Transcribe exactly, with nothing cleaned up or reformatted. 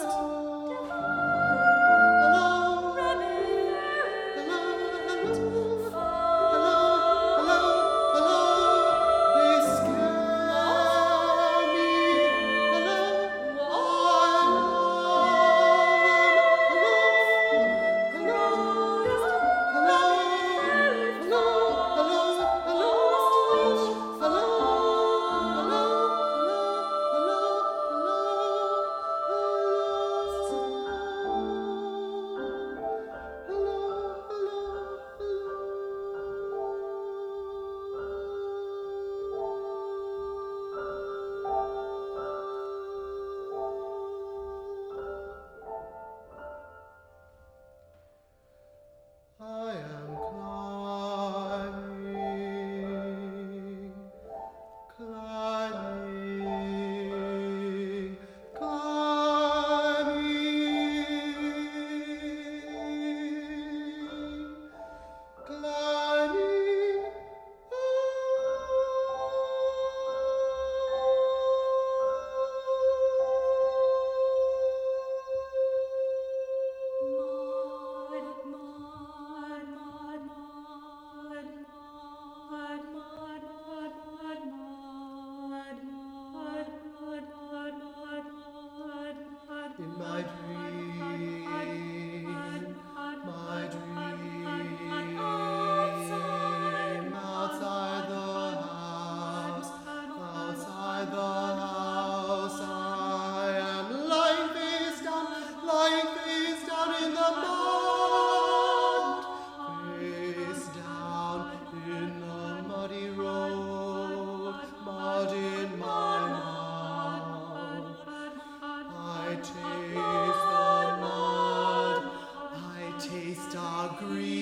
I am climbing, climbing, climbing, climbing. In my dream, my dream, outside the house, outside the house, I am lying face down, lying face down in the mud, face down in the muddy road, mud in my mouth. I taste the mud, I taste a green